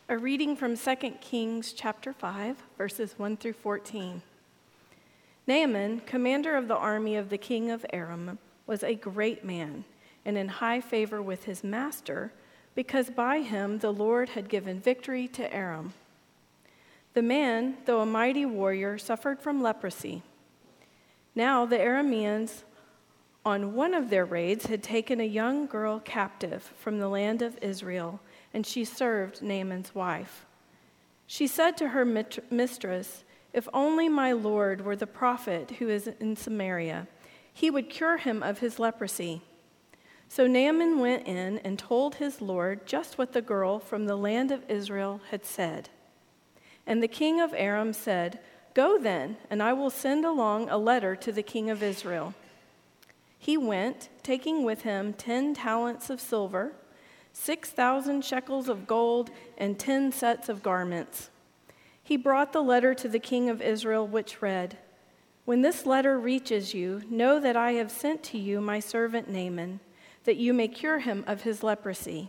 A reading from 2 Kings chapter 5, verses 1 through 14. Naaman, commander of the army of the king of Aram, was a great man and in high favor with his master, because by him the Lord had given victory to Aram. The man, though a mighty warrior, suffered from leprosy. Now the Arameans, on one of their raids, had taken a young girl captive from the land of Israel, and she served Naaman's wife. She said to her mistress, "If only my Lord were the prophet who is in Samaria, he would cure him of his leprosy." So Naaman went in and told his Lord just what the girl from the land of Israel had said. And the king of Aram said, "Go then, and I will send along a letter to the king of Israel." He went, taking with him 10 talents of silver, 6,000 shekels of gold, and 10 sets of garments. He brought the letter to the king of Israel, which read, "When this letter reaches you, know that I have sent to you my servant Naaman, that you may cure him of his leprosy."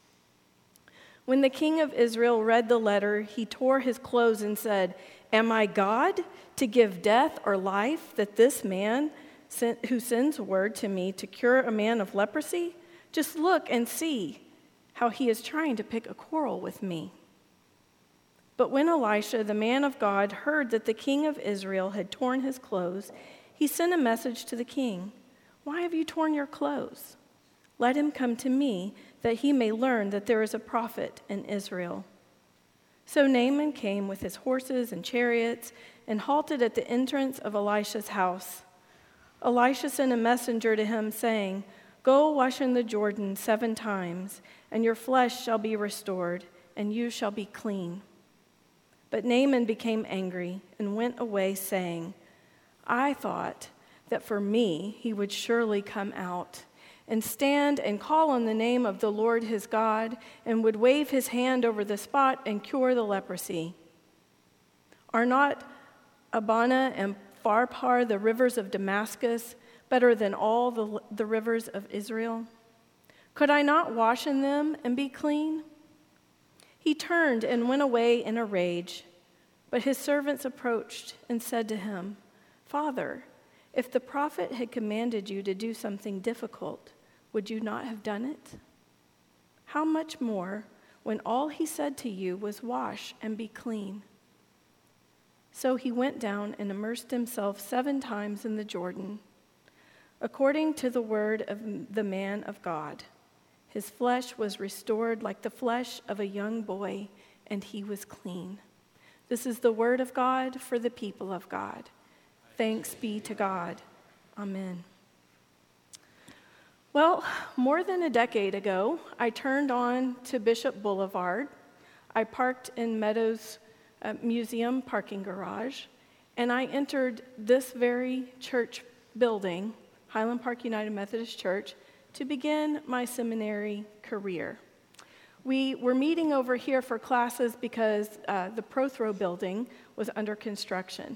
When the king of Israel read the letter, he tore his clothes and said, "Am I God to give death or life that this man who sends word to me to cure a man of leprosy? Just look and see how he is trying to pick a quarrel with me." But when Elisha, the man of God, heard that the king of Israel had torn his clothes, he sent a message to the king, "Why have you torn your clothes? Let him come to me, that he may learn that there is a prophet in Israel." So Naaman came with his horses and chariots and halted at the entrance of Elisha's house. Elisha sent a messenger to him, saying, "Go wash in the Jordan 7 times, and your flesh shall be restored, and you shall be clean." But Naaman became angry and went away, saying, "I thought that for me he would surely come out and stand and call on the name of the Lord his God, and would wave his hand over the spot and cure the leprosy. Are not Abana and Pharpar, the rivers of Damascus, better than all the rivers of Israel? Could I not wash in them and be clean?" He turned and went away in a rage. But his servants approached and said to him, "Father, if the prophet had commanded you to do something difficult, would you not have done it? How much more when all he said to you was wash and be clean?" So he went down and immersed himself 7 times in the Jordan, according to the word of the man of God. His flesh was restored like the flesh of a young boy, and he was clean. This is the word of God for the people of God. Thanks be to God. Amen. Well, more than a decade ago, I turned on to Bishop Boulevard. I parked in Meadows Museum parking garage, and I entered this very church building, Highland Park United Methodist Church, to begin my seminary career. We were meeting over here for classes because the Prothro building was under construction.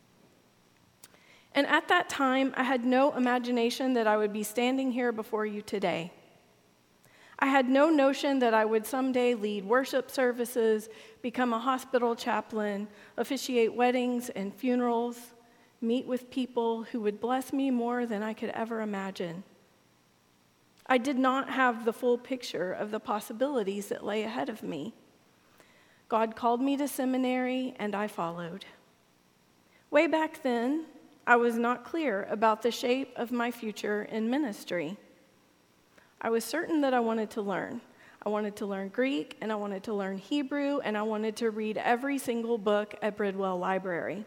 And at that time, I had no imagination that I would be standing here before you today. I had no notion that I would someday lead worship services, become a hospital chaplain, officiate weddings and funerals, meet with people who would bless me more than I could ever imagine. I did not have the full picture of the possibilities that lay ahead of me. God called me to seminary, and I followed. Way back then, I was not clear about the shape of my future in ministry. I was certain that I wanted to learn. I wanted to learn Greek, and I wanted to learn Hebrew, and I wanted to read every single book at Bridwell Library.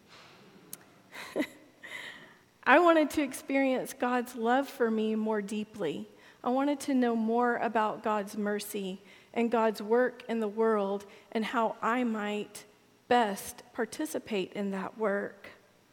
I wanted to experience God's love for me more deeply. I wanted to know more about God's mercy and God's work in the world and how I might best participate in that work.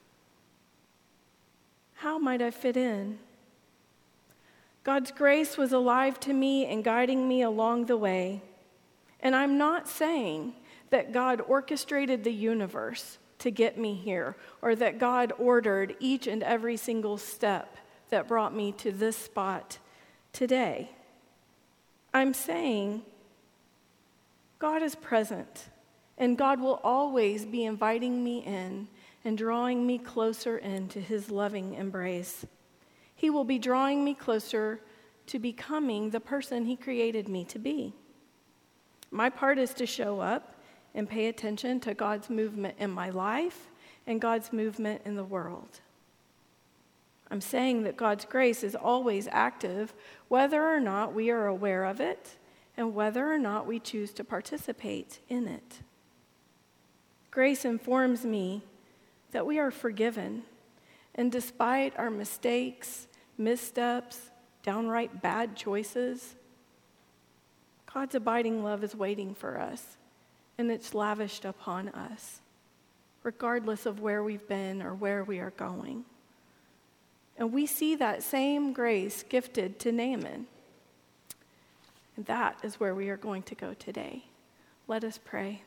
How might I fit in? God's grace was alive to me and guiding me along the way. And I'm not saying that God orchestrated the universe to get me here, or that God ordered each and every single step that brought me to this spot today. I'm saying God is present, and God will always be inviting me in and drawing me closer into his loving embrace. He will be drawing me closer to becoming the person he created me to be. My part is to show up and pay attention to God's movement in my life and God's movement in the world. I'm saying that God's grace is always active, whether or not we are aware of it and whether or not we choose to participate in it. Grace informs me that we are forgiven, and despite our mistakes, missteps, downright bad choices, God's abiding love is waiting for us, and it's lavished upon us, regardless of where we've been or where we are going. And we see that same grace gifted to Naaman. And that is where we are going to go today. Let us pray.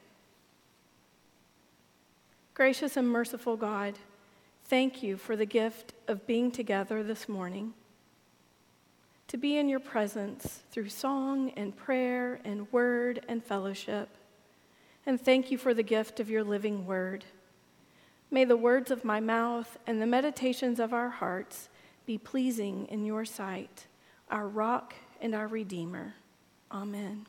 Gracious and merciful God, thank you for the gift of being together this morning, to be in your presence through song and prayer and word and fellowship. And thank you for the gift of your living word. May the words of my mouth and the meditations of our hearts be pleasing in your sight, our rock and our redeemer. Amen.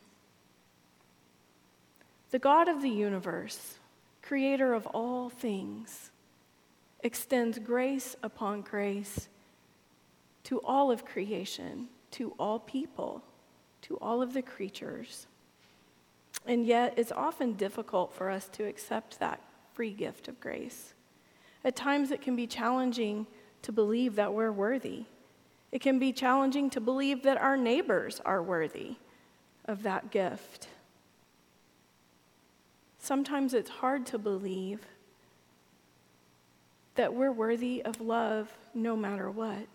The God of the universe, creator of all things, extends grace upon grace to all of creation, to all people, to all of the creatures. And yet, it's often difficult for us to accept that free gift of grace. At times, it can be challenging to believe that we're worthy. It can be challenging to believe that our neighbors are worthy of that gift. Sometimes it's hard to believe that we're worthy of love no matter what.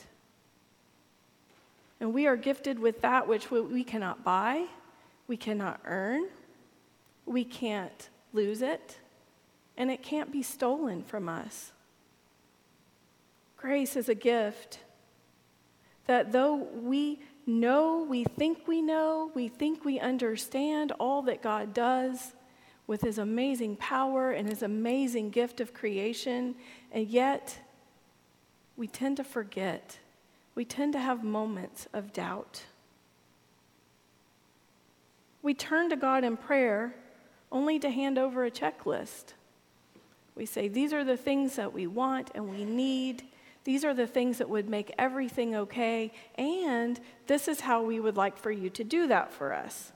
And we are gifted with that which we cannot buy, we cannot earn, we can't lose it, and it can't be stolen from us. Grace is a gift that though we think we understand all that God does with his amazing power and his amazing gift of creation, and yet we tend to forget. We tend to have moments of doubt. We turn to God in prayer only to hand over a checklist. We say, these are the things that we want and we need. These are the things that would make everything okay, and this is how we would like for you to do that for us.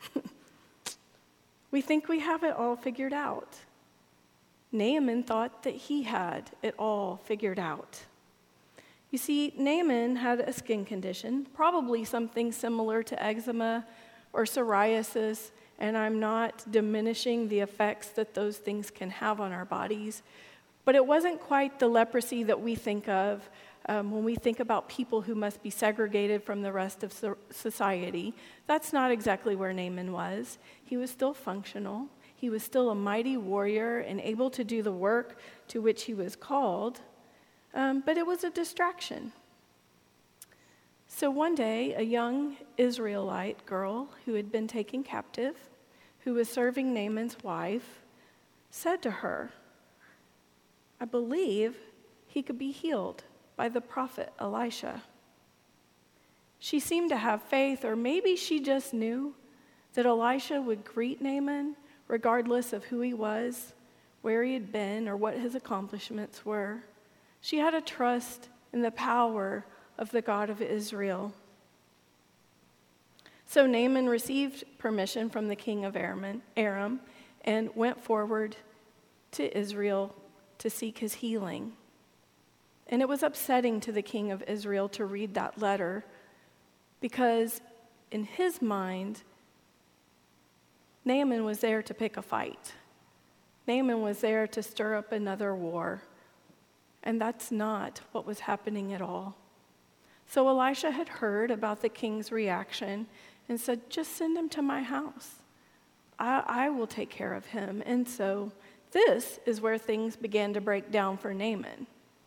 We think we have it all figured out. Naaman thought that he had it all figured out. You see, Naaman had a skin condition, probably something similar to eczema or psoriasis, and I'm not diminishing the effects that those things can have on our bodies, but it wasn't quite the leprosy that we think of when we think about people who must be segregated from the rest of society. That's not exactly where Naaman was. He was still functional. He was still a mighty warrior and able to do the work to which he was called, but it was a distraction. So one day, a young Israelite girl who had been taken captive, who was serving Naaman's wife, said to her, I believe he could be healed by the prophet Elisha. She seemed to have faith, or maybe she just knew that Elisha would greet Naaman regardless of who he was, where he had been, or what his accomplishments were. She had a trust in the power of the God of Israel. So Naaman received permission from the king of Aram and went forward to Israel to seek his healing. And it was upsetting to the king of Israel to read that letter because in his mind, Naaman was there to pick a fight. Naaman was there to stir up another war. And that's not what was happening at all. So Elisha had heard about the king's reaction and said, just send him to my house. I will take care of him. And so this is where things began to break down for Naaman.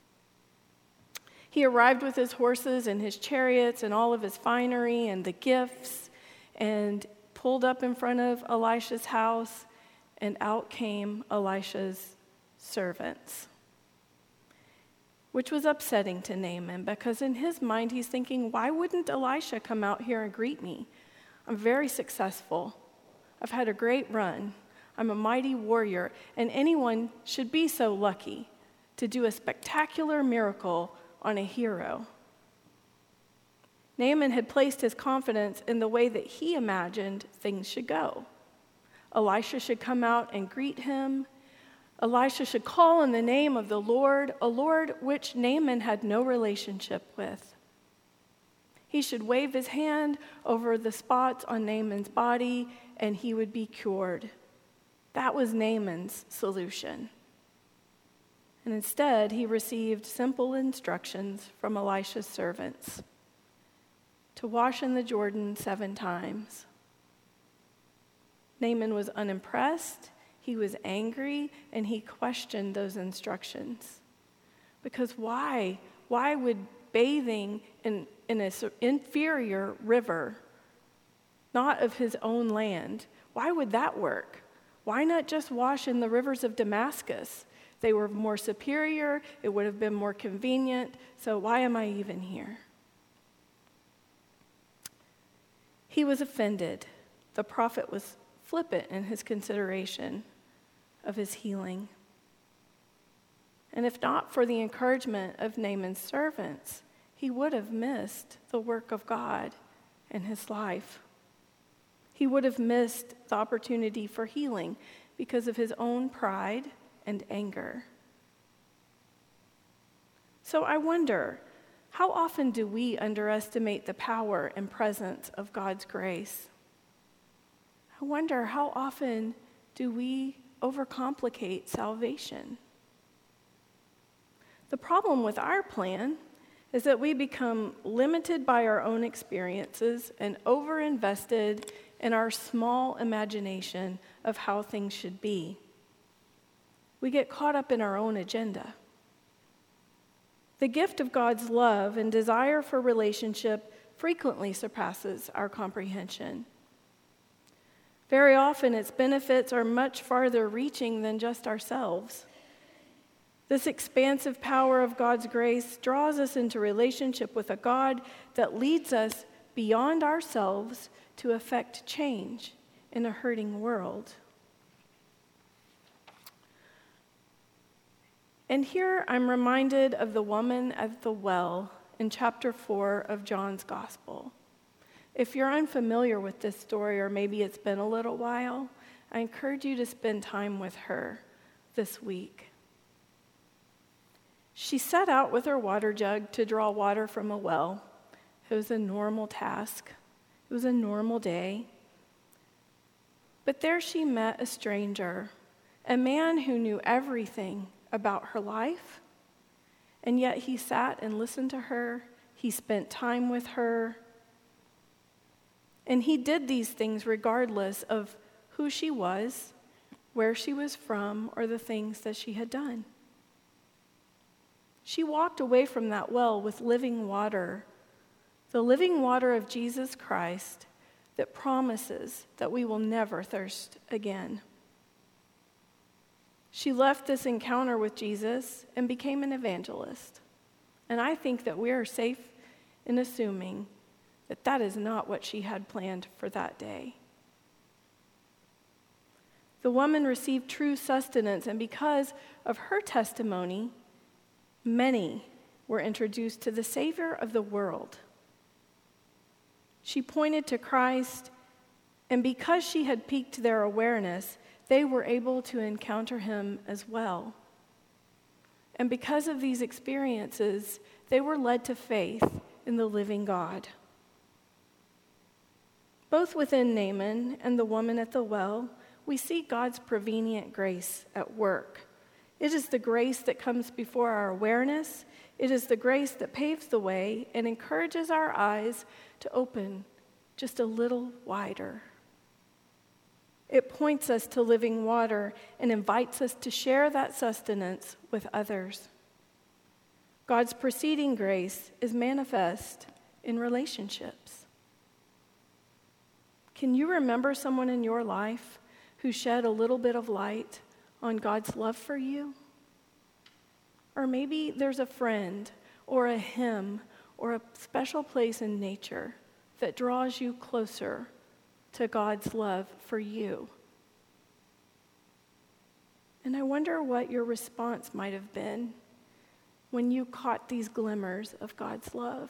He arrived with his horses and his chariots and all of his finery and the gifts and pulled up in front of Elisha's house, and out came Elisha's servants, which was upsetting to Naaman because in his mind he's thinking, why wouldn't Elisha come out here and greet me? I'm very successful. I've had a great run. I'm a mighty warrior, and anyone should be so lucky to do a spectacular miracle on a hero. Naaman had placed his confidence in the way that he imagined things should go. Elisha should come out and greet him. Elisha should call in the name of the Lord, a Lord which Naaman had no relationship with. He should wave his hand over the spots on Naaman's body, and he would be cured. That was Naaman's solution. And instead, he received simple instructions from Elisha's servants to wash in the Jordan 7 times. Naaman was unimpressed, he was angry, and he questioned those instructions. Because why? Why would bathing in an inferior river, not of his own land, why would that work? Why not just wash in the rivers of Damascus? They were more superior, it would have been more convenient, so why am I even here? He was offended. The prophet was flippant in his consideration of his healing. And if not for the encouragement of Naaman's servants, he would have missed the work of God in his life. He would have missed the opportunity for healing because of his own pride and anger. So I wonder, how often do we underestimate the power and presence of God's grace? I wonder, how often do we overcomplicate salvation? The problem with our plan is that we become limited by our own experiences and overinvested in our small imagination of how things should be. We get caught up in our own agenda. The gift of God's love and desire for relationship frequently surpasses our comprehension. Very often, its benefits are much farther reaching than just ourselves. This expansive power of God's grace draws us into relationship with a God that leads us beyond ourselves to effect change in a hurting world. And here I'm reminded of the woman at the well in chapter 4 of John's Gospel. If you're unfamiliar with this story, or maybe it's been a little while, I encourage you to spend time with her this week. She set out with her water jug to draw water from a well. It was a normal task. It was a normal day. But there she met a stranger, a man who knew everything about her life, and yet he sat and listened to her. He spent time with her. And he did these things regardless of who she was, where she was from, or the things that she had done. She walked away from that well with living water, the living water of Jesus Christ that promises that we will never thirst again. She left this encounter with Jesus and became an evangelist. And I think that we are safe in assuming that that is not what she had planned for that day. The woman received true sustenance, and because of her testimony, many were introduced to the Savior of the world. She pointed to Christ, and because she had piqued their awareness, they were able to encounter him as well. And because of these experiences, they were led to faith in the living God. Both within Naaman and the woman at the well, we see God's prevenient grace at work. It is the grace that comes before our awareness. It is the grace that paves the way and encourages our eyes to open just a little wider. It points us to living water and invites us to share that sustenance with others. God's preceding grace is manifest in relationships. Can you remember someone in your life who shed a little bit of light on God's love for you? Or maybe there's a friend or a hymn or a special place in nature that draws you closer to God's love for you. And I wonder what your response might have been when you caught these glimmers of God's love.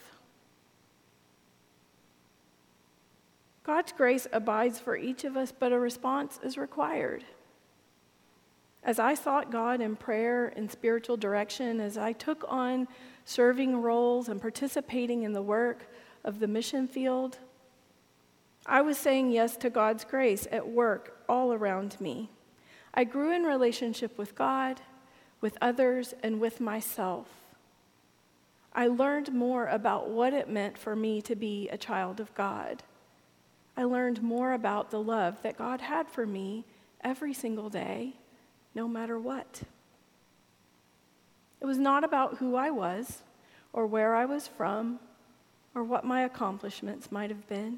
God's grace abides for each of us, but a response is required. As I sought God in prayer and spiritual direction, as I took on serving roles and participating in the work of the mission field, I was saying yes to God's grace at work all around me. I grew in relationship with God, with others, and with myself. I learned more about what it meant for me to be a child of God. I learned more about the love that God had for me every single day, no matter what. It was not about who I was, or where I was from, or what my accomplishments might have been.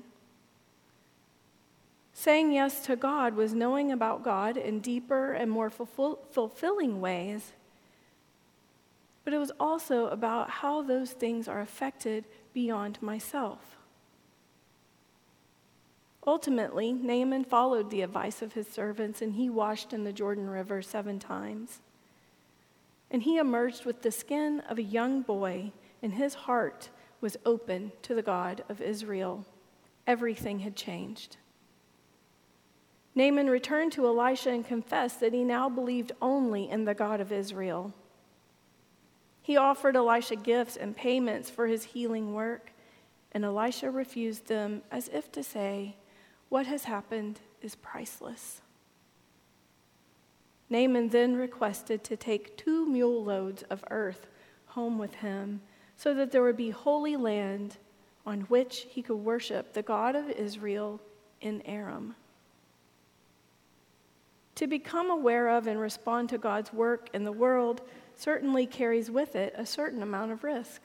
Saying yes to God was knowing about God in deeper and more fulfilling ways, but it was also about how those things are affected beyond myself. Ultimately, Naaman followed the advice of his servants, and he washed in the Jordan River 7 times. And he emerged with the skin of a young boy, and his heart was open to the God of Israel. Everything had changed. Naaman returned to Elisha and confessed that he now believed only in the God of Israel. He offered Elisha gifts and payments for his healing work, and Elisha refused them as if to say, "What has happened is priceless." Naaman then requested to take 2 mule loads of earth home with him so that there would be holy land on which he could worship the God of Israel in Aram. To become aware of and respond to God's work in the world certainly carries with it a certain amount of risk.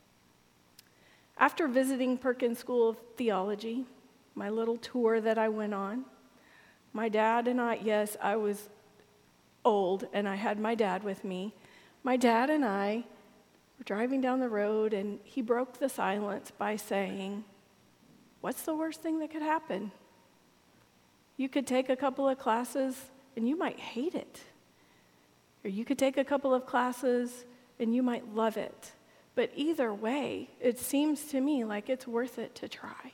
After visiting Perkins School of Theology, my little tour that I went on, my dad and I, yes, I was old and I had my dad with me. My dad and I were driving down the road and he broke the silence by saying, "What's the worst thing that could happen? You could take a couple of classes and you might hate it. Or you could take a couple of classes and you might love it. But either way, it seems to me like it's worth it to try."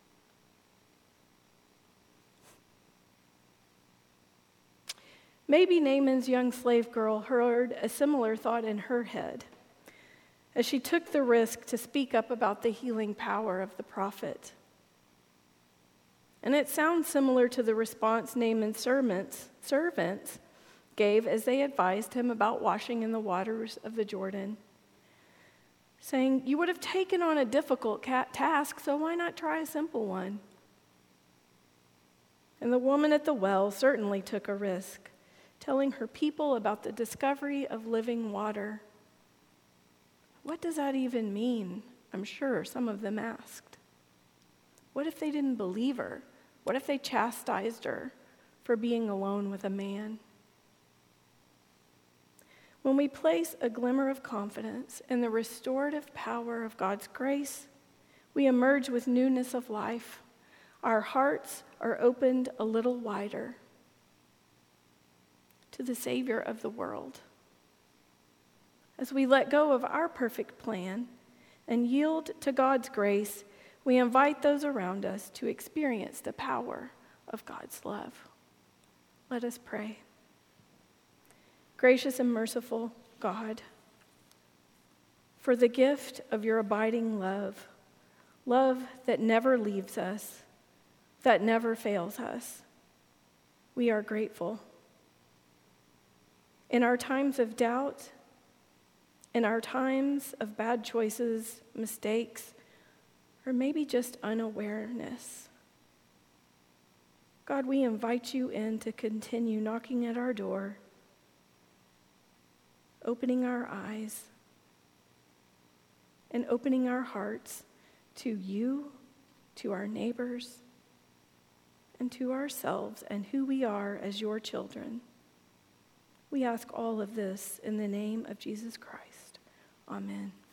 Maybe Naaman's young slave girl heard a similar thought in her head as she took the risk to speak up about the healing power of the prophet. And it sounds similar to the response Naaman's servants gave as they advised him about washing in the waters of the Jordan, saying, "You would have taken on a difficult task, so why not try a simple one?" And the woman at the well certainly took a risk, telling her people about the discovery of living water. What does that even mean? I'm sure some of them asked. What if they didn't believe her? What if they chastised her for being alone with a man? When we place a glimmer of confidence in the restorative power of God's grace, we emerge with newness of life. Our hearts are opened a little wider to the Savior of the world. As we let go of our perfect plan and yield to God's grace, we invite those around us to experience the power of God's love. Let us pray. Gracious and merciful God, for the gift of your abiding love, love that never leaves us, that never fails us, we are grateful. In our times of doubt, in our times of bad choices, mistakes, or maybe just unawareness, God, we invite you in to continue knocking at our door, opening our eyes, and opening our hearts to you, to our neighbors, and to ourselves and who we are as your children. We ask all of this in the name of Jesus Christ. Amen.